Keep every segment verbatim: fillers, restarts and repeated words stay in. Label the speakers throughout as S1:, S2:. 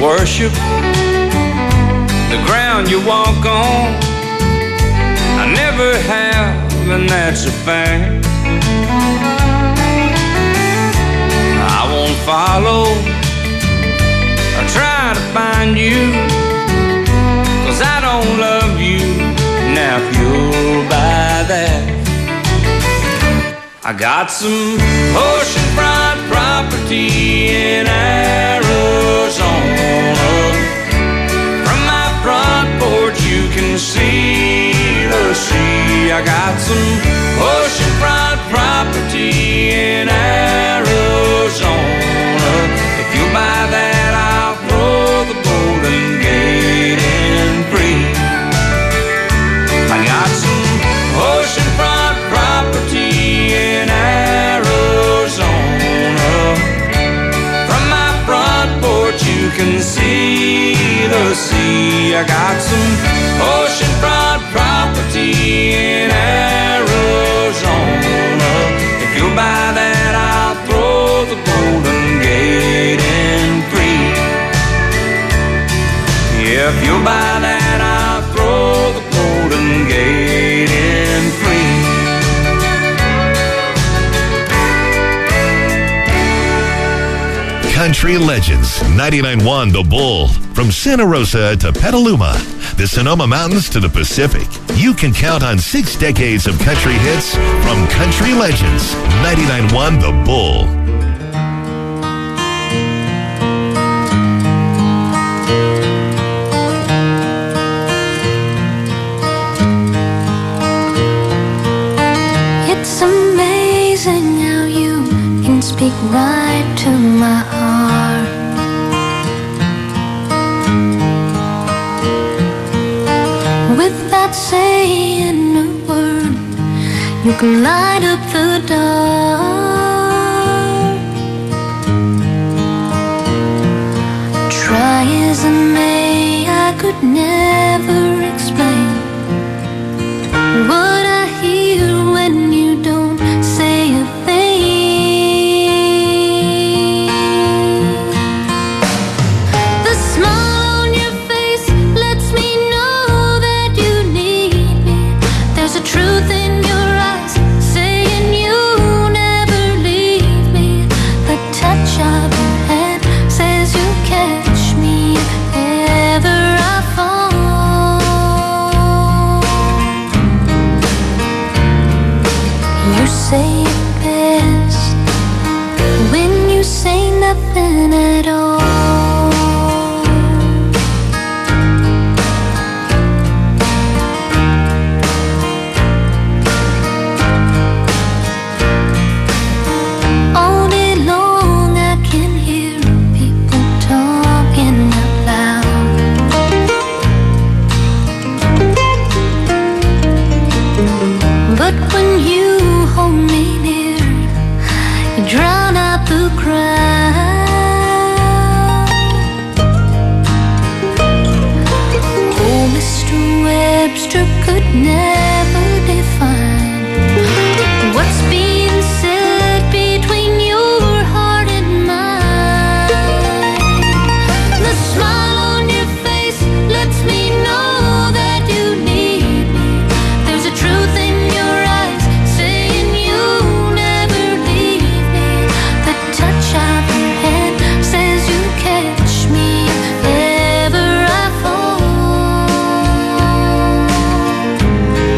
S1: worship the ground you walk on. I never have, and that's a fact. I won't follow or try to find you, 'cause I don't love you. Now if you'll buy that, I got some oceanfront property in Arizona. From my front porch you can see the sea. I got some oceanfront property in Arizona. If you buy that, I'll throw the Golden Gate in free. I got some oceanfront property in Arizona. From my front porch you can see the sea. I got some oceanfront property in Arizona. If you buy that, I'll throw the Golden Gate in free. Yeah, if you buy that, I'll throw the Golden Gate in free.
S2: Country Legends, ninety-nine point one The Bull. From Santa Rosa to Petaluma, the Sonoma Mountains to the Pacific, you can count on six decades of country hits from Country Legends, ninety-nine point one The Bull.
S3: It's amazing how you can speak right to my heart. Without saying a word, you can light up the dark. Try as I may, I could never explain what I hear when you don't say a thing. The smile on your face lets me know that you need me. There's a truth in your eyes saying you'll never leave me. The touch of your hand says you'll catch me if ever I fall. You say it best when you say nothing at all. All day long I can hear people talking out loud. But when you hold me near, you drown out the crowd. Oh, Mister Webster could never define what's being said between your heart and mine. The smile on your face lets me know that you need me. There's a truth in your eyes saying you'll never leave me. The touch of your hand says you'll catch me if ever I fall.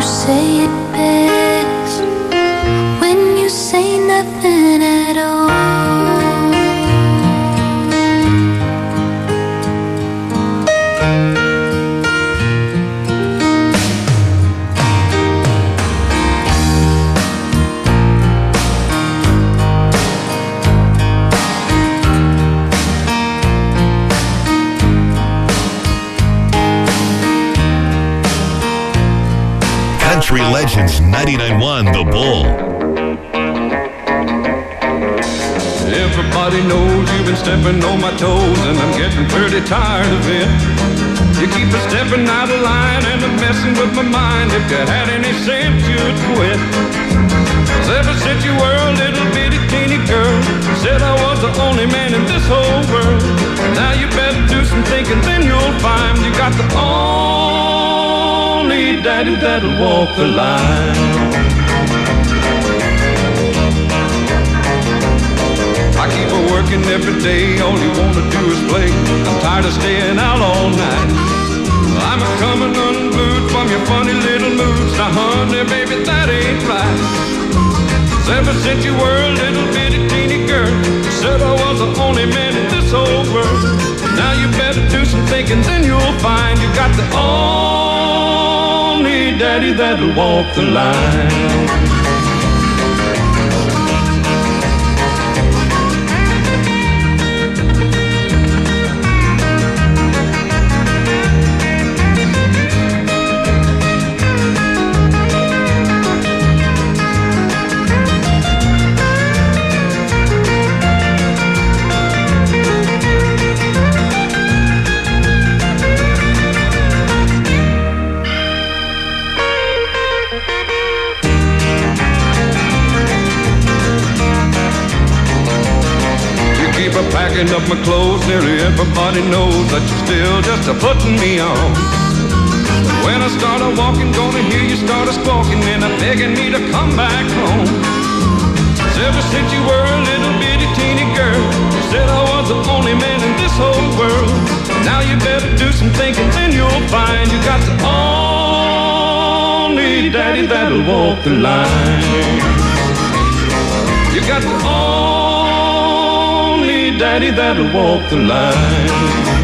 S3: say it best when you say nothing at all.
S2: Country Legends ninety-nine point one The Bull.
S1: Everybody knows you've been stepping on my toes, and I'm getting pretty tired of it. You keep a stepping out of line and I'm messing with my mind. If you had any sense, you'd quit. 'Cause ever since you were a little bitty teeny girl, you said I was the only man in this whole world. Now you better do some thinking, then you'll find you got the only daddy that'll walk the line. I keep her working every day, all you wanna do is play. I'm tired of staying out all night. I'm a coming unglued from your funny little moods. Now honey, baby, that ain't right. 'Cause ever since you were a little bitty teeny girl, you said I was the only man in this whole world. Now you better do some thinking, then you'll find you got the only daddy that'll walk the line. Packing up my clothes, nearly everybody knows that you're still just a putting me on. But when I start a walking, gonna hear you start a squawking and a begging me to come back home. 'Cause ever since you were a little bitty teeny girl, you said I was the only man in this whole world. Now you better do some thinking, then you'll find you got the only daddy that'll walk the line. You got the only daddy that'll walk the line.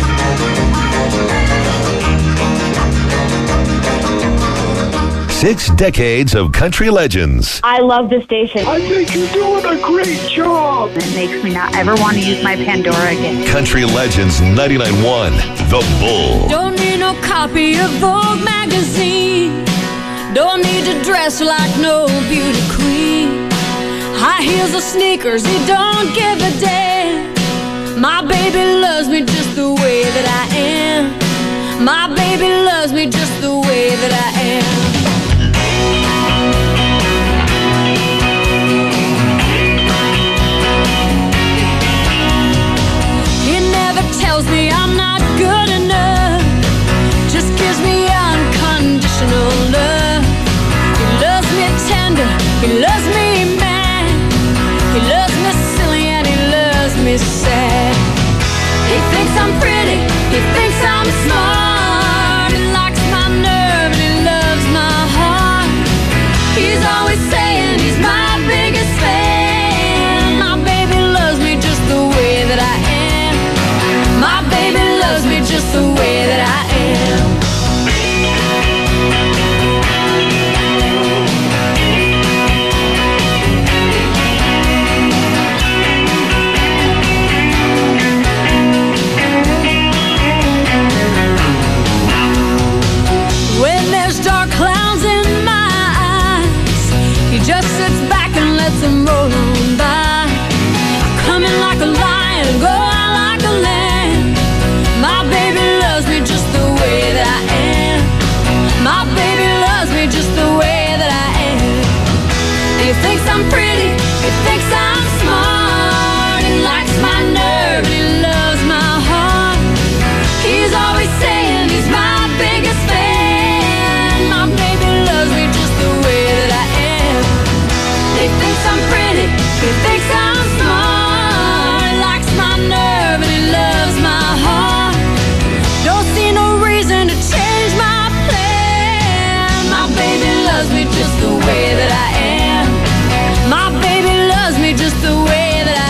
S2: Six decades of country legends.
S4: I love the station.
S5: I think you're doing a great job.
S4: It makes me not ever want to use my Pandora again.
S2: Country Legends ninety-nine point one The Bull.
S3: Don't need no copy of Vogue magazine. Don't need to dress like no beauty queen. High heels or sneakers, he don't give a damn. My baby loves me just the way that I am. My baby loves me just the way that I am. He never tells me I'm not good enough, just gives me unconditional love. He loves me tender, he loves me mad, he loves me silly and he loves me sad. He thinks I'm pretty, he thinks I'm smart, he likes my nerve and he loves my heart. He's always saying he's my biggest fan. My baby loves me just the way that I am. My baby loves me just the way that I am. loves me just the way that I am. My baby loves me just the way that I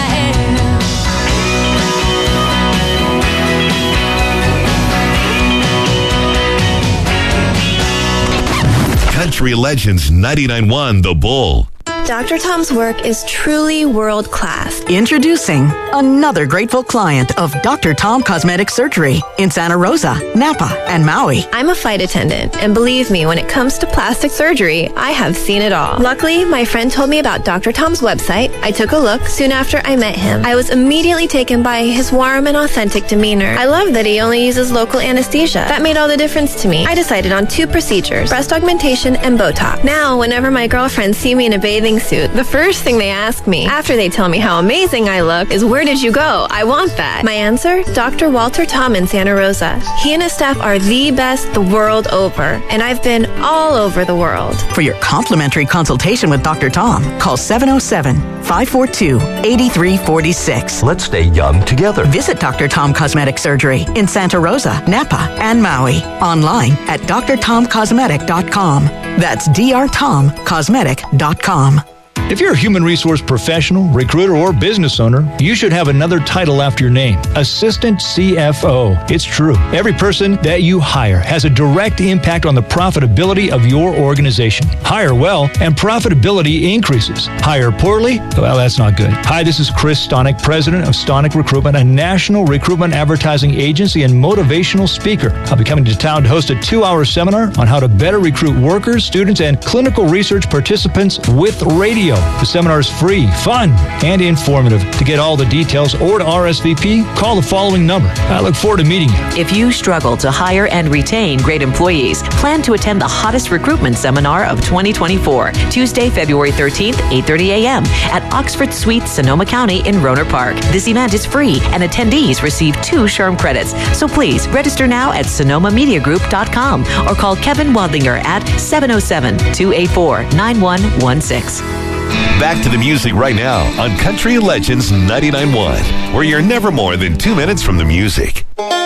S3: am.
S2: Country Legends ninety-nine point one The Bull.
S6: Doctor Tom's work is truly world-class.
S7: Introducing another grateful client of Doctor Tom Cosmetic Surgery in Santa Rosa, Napa, and Maui.
S6: I'm a flight attendant, and believe me, when it comes to plastic surgery, I have seen it all. Luckily, my friend told me about Doctor Tom's website. I took a look soon after I met him. I was immediately taken by his warm and authentic demeanor. I love that he only uses local anesthesia. That made all the difference to me. I decided on two procedures, breast augmentation and Botox. Now, whenever my girlfriends see me in a bathing suit, the first thing they ask me, after they tell me how amazing I look, is where did you go? I want that. My answer? Doctor Walter Tom in Santa Rosa. He and his staff are the best the world over, and I've been all over the world.
S7: For your complimentary consultation with Doctor Tom, call seven oh seven, five four two, eight three four six.
S8: Let's stay young together.
S7: Visit Doctor Tom Cosmetic Surgery in Santa Rosa, Napa, and Maui. Online at d r tom cosmetic dot com. That's d r tom cosmetic dot com.
S9: If you're a human resource professional, recruiter, or business owner, you should have another title after your name, Assistant C F O. It's true. Every person that you hire has a direct impact on the profitability of your organization. Hire well, and profitability increases. Hire poorly? Well, that's not good. Hi, this is Chris Stonick, president of Stonick Recruitment, a national recruitment advertising agency and motivational speaker. I'll be coming to town to host a two-hour seminar on how to better recruit workers, students, and clinical research participants with radio. The seminar is free, fun, and informative. To get all the details or to R S V P, call the following number. I look forward to meeting you.
S10: If you struggle to hire and retain great employees, plan to attend the hottest recruitment seminar of twenty twenty-four, Tuesday, February thirteenth, eight thirty a.m. at Oxford Suite, Sonoma County in Rohnert Park. This event is free, and attendees receive two SHRM credits. So please register now at sonoma media group dot com or call Kevin Wadlinger at seven oh seven, two eight four, nine one one six.
S2: Back to the music right now on Country Legends ninety-nine point one, where you're never more than two minutes from the music.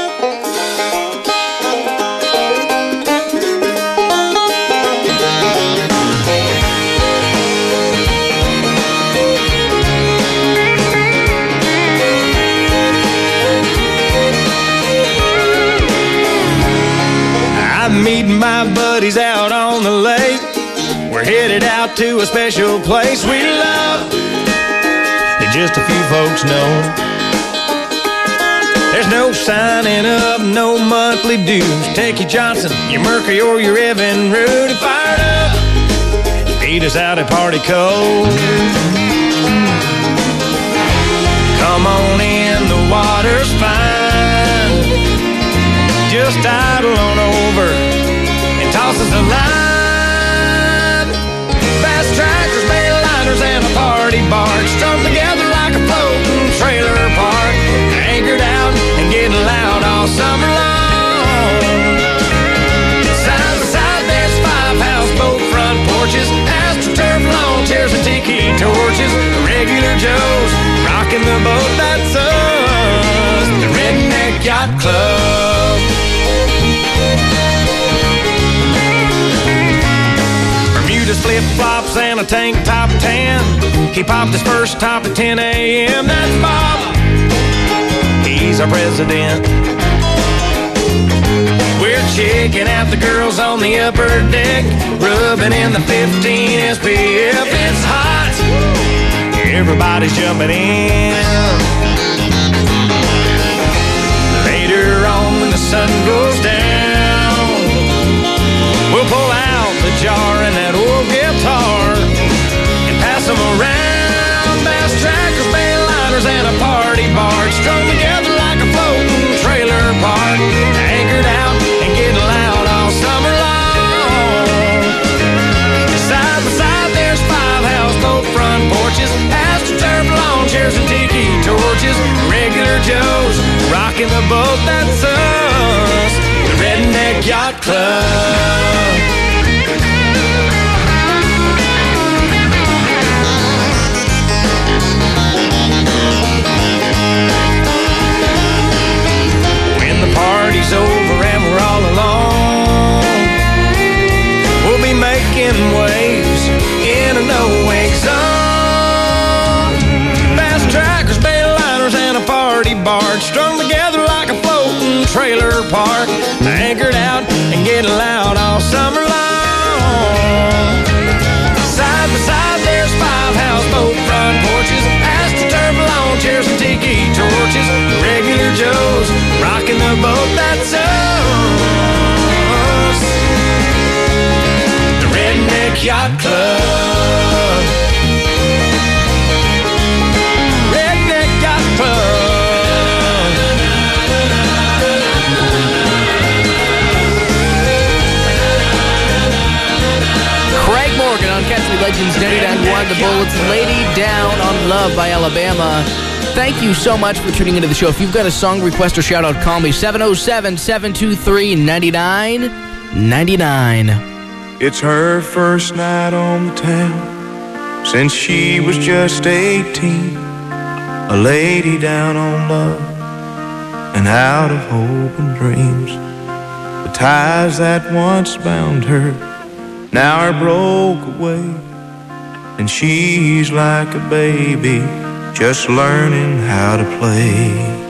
S1: I'm meeting my buddies out on the lake. We're headed out to a special place we love that just a few folks know. There's no signing up, no monthly dues. Take your Johnson, your Mercury, or your Evan Rudy. Fired up, meet us out at Party Cove. Come on in, the water's fine. Just idle on over and toss us a line. Tractors, Bayliners, and a party barge strung together like a floating trailer park. Anchored out and getting loud all summer long. Side by side, there's five houseboat front porches, AstroTurf lawn chairs and tiki torches. Regular Joes rocking the boat, that's us, the Redneck Yacht Club. Bermuda's flip-flops and a tank top tan. He popped his first top at ten a.m. That's Bob, he's our president. We're checking out the girls on the upper deck, rubbing in the fifteen S P F. It's hot, everybody's jumping in. Later on when the sun goes down, we'll pull out the jar and that old guitar and pass them around. Bass trackers, Bayliners, and a party barge strung together like a floating trailer park. Anchored out and getting loud all summer long. Side by side, there's five houseboat front porches, AstroTurf lawn chairs and tiki torches. Regular Joes rocking the boat, that's us, the Redneck Yacht Club. Yacht Club. Redneck Yacht Club.
S8: Craig Morgan on Country Legends ninety-nine point one. The Bullets, Lady Down on Love by Alabama. Thank you so much for tuning into the show. If you've got a song request or shout out, call me seven oh seven, seven two three, nine nine nine nine.
S1: It's her first night on the town since she was just eighteen. A lady down on love and out of hope and dreams. The ties that once bound her now are broke away, and she's like a baby just learning how to play.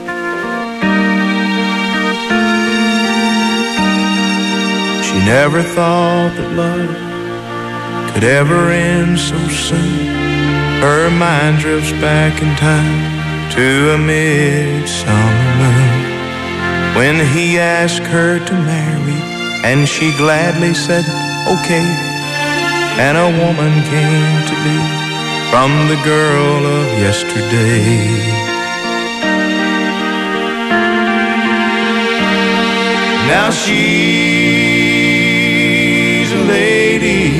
S1: She never thought that love could ever end so soon. Her mind drifts back in time to a midsummer moon, when he asked her to marry and she gladly said okay, and a woman came to be from the girl of yesterday. Now she's a lady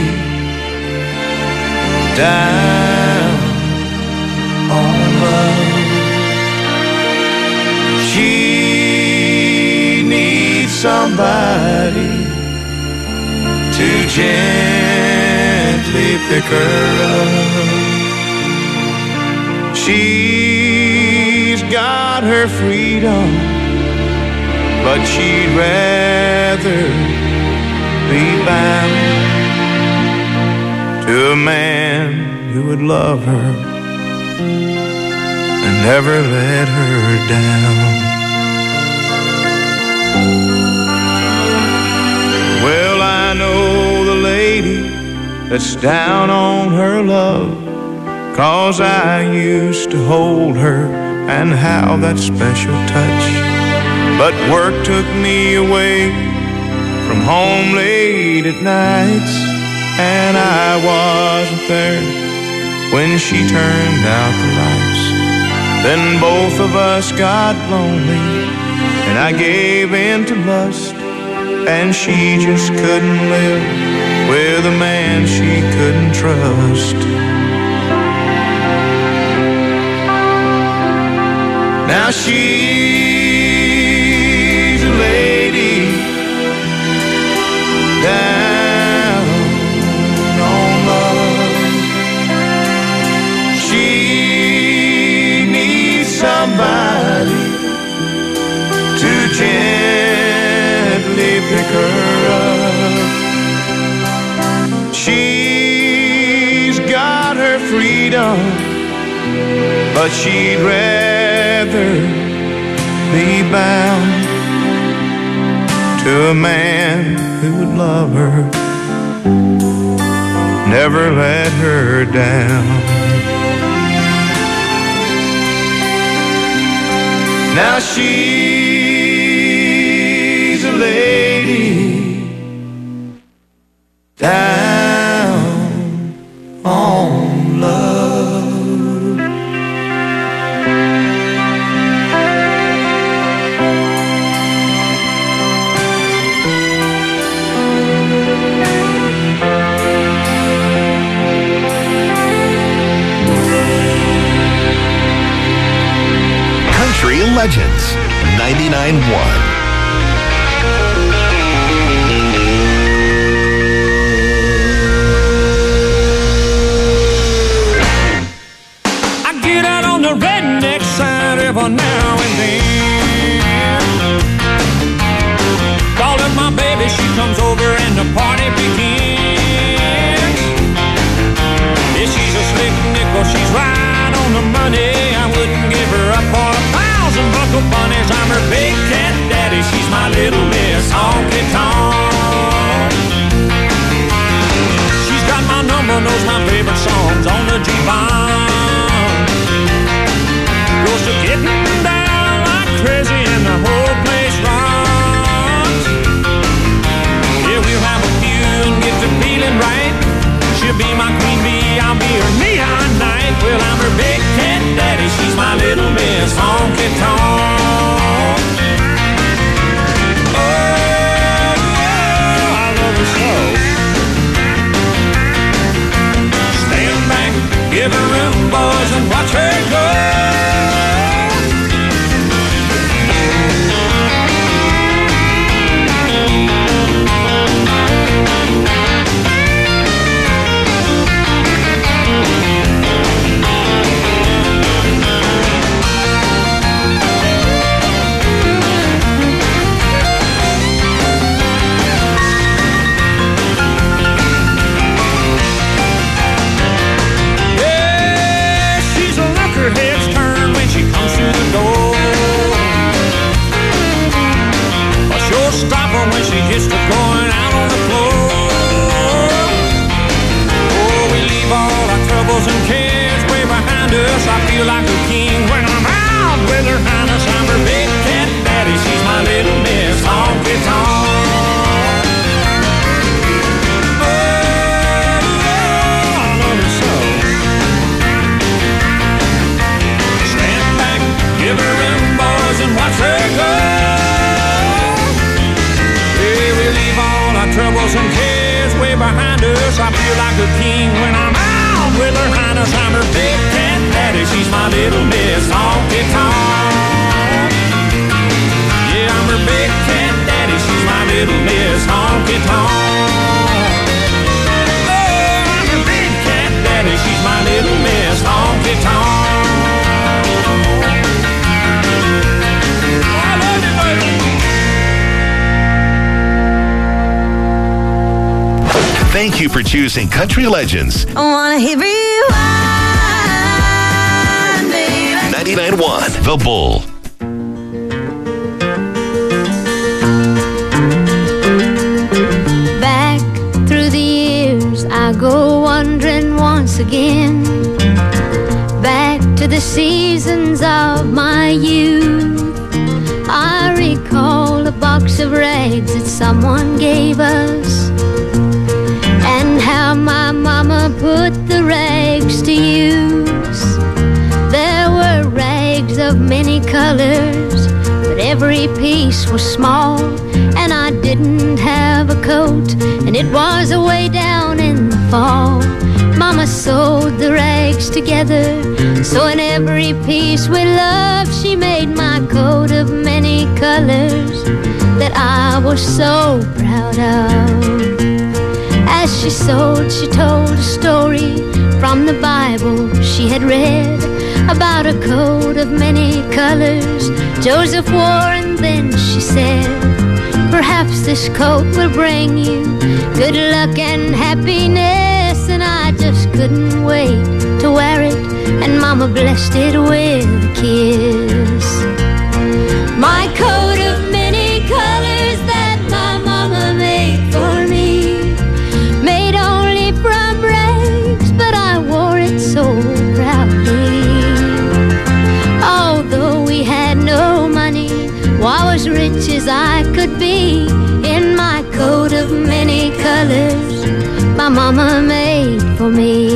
S1: down on love. She needs somebody to gently pick her up. She's got her freedom, but she'd rather be bound to a man who would love her and never let her down. Well, I know the lady that's down on her love, 'cause I used to hold her and how that special touch. But work took me away from home late at nights, and I wasn't there when she turned out the lights. Then both of us got lonely, and I gave in to lust, and she just couldn't live with a man she couldn't trust. Now she's a lady down on love. She needs somebody to gently pick her up. She's got her freedom, but she'd rather be bound to a man who would love her, never let her down. Now she's a lady down on love.
S2: Country Legends ninety-nine point one.
S1: I get out on the redneck side every now and then. Call up my baby, she comes over and the party begins. Yeah, she's a slick nickel, she's right on the money. I wouldn't give her up for a thousand buckle bunnies. I'm her big cat daddy, she's my little miss honky tonk. She's got my number, knows my favorite songs on the jukebox. Goes to getting down like crazy and the whole place rocks. Yeah, we'll have a few and get to feeling right. feel like a king when I'm out with her highness. I'm her big cat daddy. She's my little Miss Honky Tonk. Yeah, I'm her big cat daddy. She's my little Miss Honky Tonk. Oh, I'm her big cat daddy. She's my little Miss Honky Tonk.
S2: Thank you for choosing Country Legends.
S3: I wanna hear rewind, baby.
S2: ninety-nine point one The Bull.
S3: Back through the years, I go wandering once again. Back to the seasons of my youth. I recall a box of rags that someone gave us, and how my mama put the rags to use. There were rags of many colors, but every piece was small, and I didn't have a coat, and it was away down in the fall. Mama sewed the rags together, so in every piece with love she made my coat of many colors that I was so proud of. As she sewed, she told a story from the Bible she had read about a coat of many colors Joseph wore, and then she said, perhaps this coat will bring you good luck and happiness. And I just couldn't wait to wear it, and Mama blessed it with a kiss. My coat of many colors that my Mama made for me, made only from rags, but I wore it so proudly. Although we had no money, well, I was rich as I could be in my coat of many colors my Mama made for me.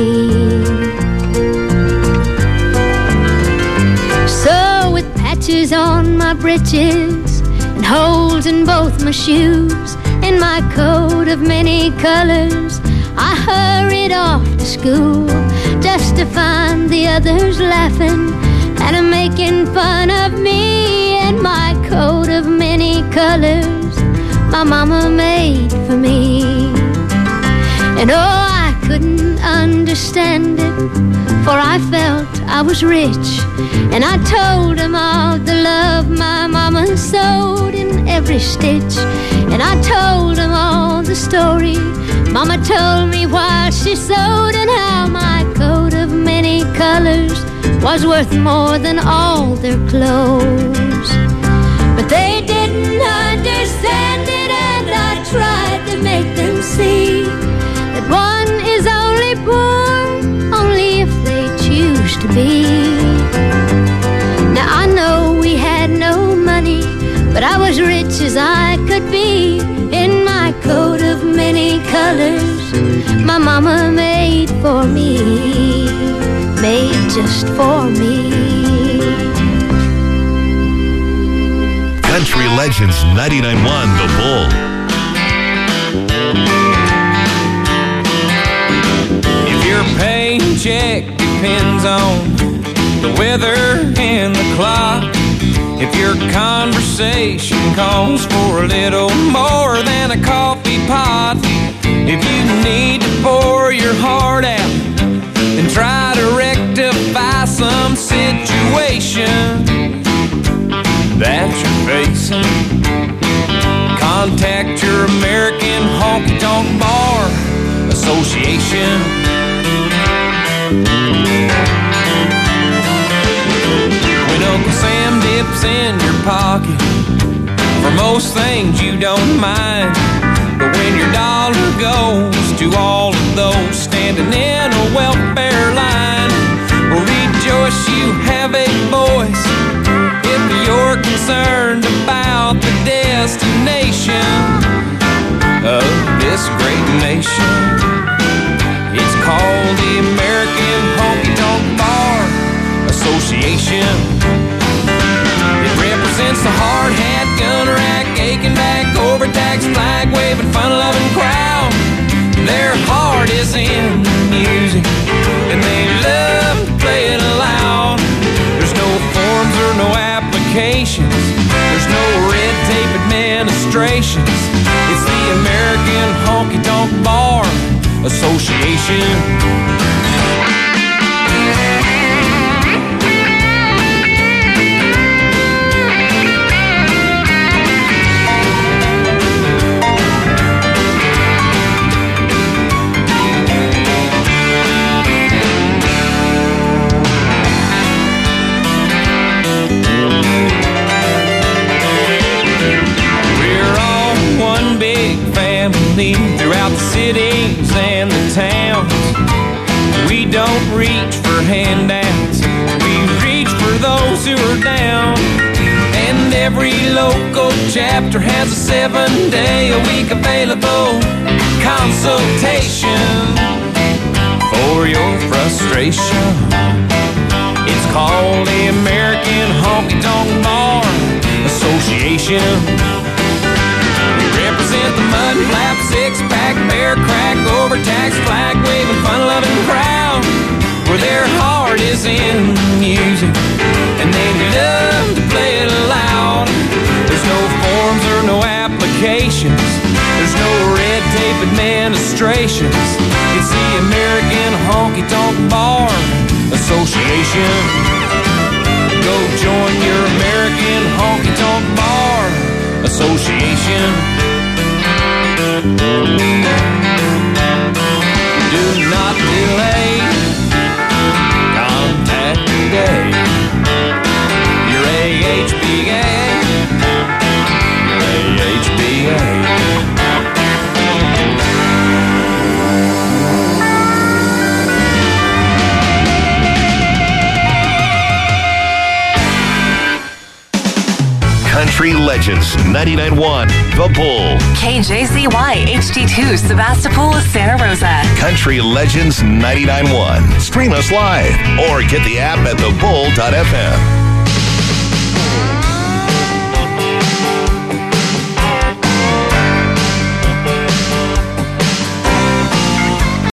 S3: So with patches on my breeches and holes in both my shoes, in my coat of many colors I hurried off to school, just to find the others laughing and a making fun of me in my coat of many colors my Mama made for me. And oh, I couldn't understand it, for I felt I was rich, and I told them all the love my Mama sewed in every stitch. And I told them all the story Mama told me while she sewed, and how my coat of many colors was worth more than all their clothes. But they didn't understand it, and I tried to make them see that one is only poor only if they choose to be. Now I know we had no money, but I was rich as I could be in my coat of many colors my Mama made for me, made just for me.
S2: Country Legends ninety-nine point one The Bull.
S1: If your paycheck depends on the weather and the clock, if your conversation calls for a little more than a coffee pot, if you need to pour your heart out and try to rectify some situation that you're facing, contact your American Honky Tonk Bar Association. When Uncle Sam dips in your pocket, for most things you don't mind, but when your dollar goes to all of those standing in a welfare line, well, rejoice, you have a voice if you're concerned about the destination of this great nation. It's called the American Honky Tonk Bar Association. It represents the hard hat, gun rack, aching back, overtaxed, flag waving, fun loving crowd. They're heart is in the music, and they love to play it loud. There's no forms or no applications. There's no red tape administrations. It's the American Honky Tonk Bar Association. Throughout the cities and the towns, we don't reach for handouts, we reach for those who are down. And every local chapter has a seven day a week available consultation for your frustration. It's called the American Honky Tonk Bar Association. Represent the mud flap, six-pack, bear crack, overtaxed, flag-waving, fun-loving crowd, where their heart is in music, and they love to play it loud. There's no forms or no applications. There's no red tape administrations. It's the American Honky Tonk Bar Association. Go join your American Honky Tonk Bar Association. Do not delay. Contact today. Your A H B A. Your A H B A.
S2: Country Legends ninety-nine point one The Bull.
S11: K J Z Y H D two Sebastopol, Santa Rosa.
S2: Country Legends ninety-nine point one. Stream us live or get the app at the bull dot f m.